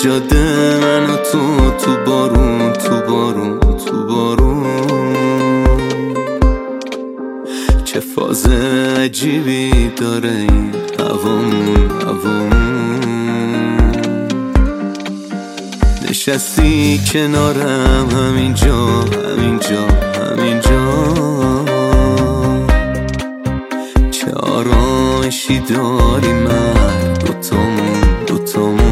جاده من و تو بارون تو بارون تو بارون چه فاز عجیبی داره این هوامون نشستی کنارم همینجا چه آرامشی داری من دوتامون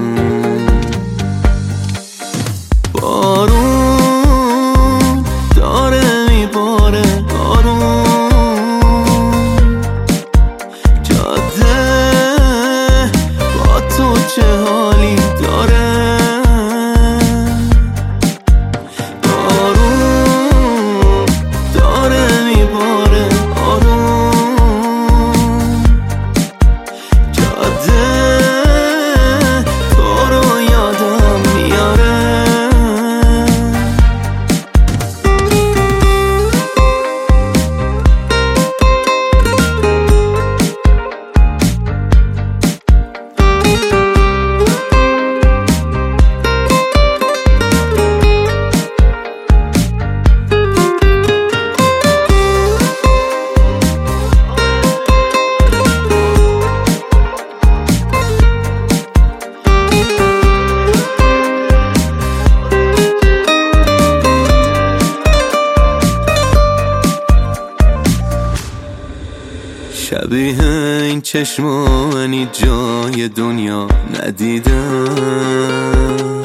بارون داره میباره آروم جاده با تو چه حالی داره بارون داره میباره آروم جاده تو رو یادم میاره شبیه این چشمانی جای دنیا ندیدم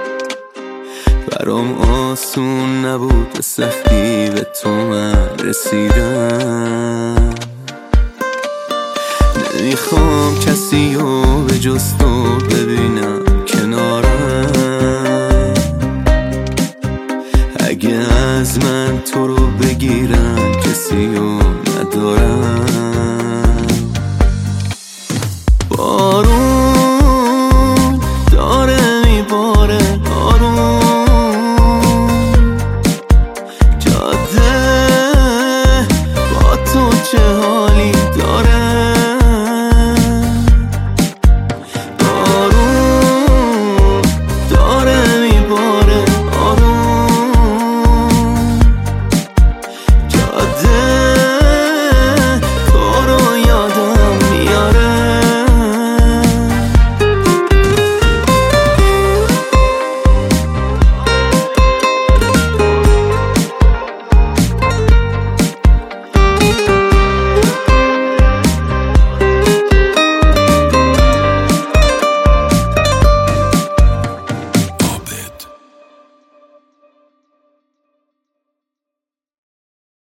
برام آسون نبود به سختی به تو من رسیدم نمیخوام کسی رو به جز تو ببینم کنارم اگه از من تو رو بگیرن کسی رو ندارم بارون داره میباره آروم جاده با تو چه حالی داره بارون داره میباره آروم جاده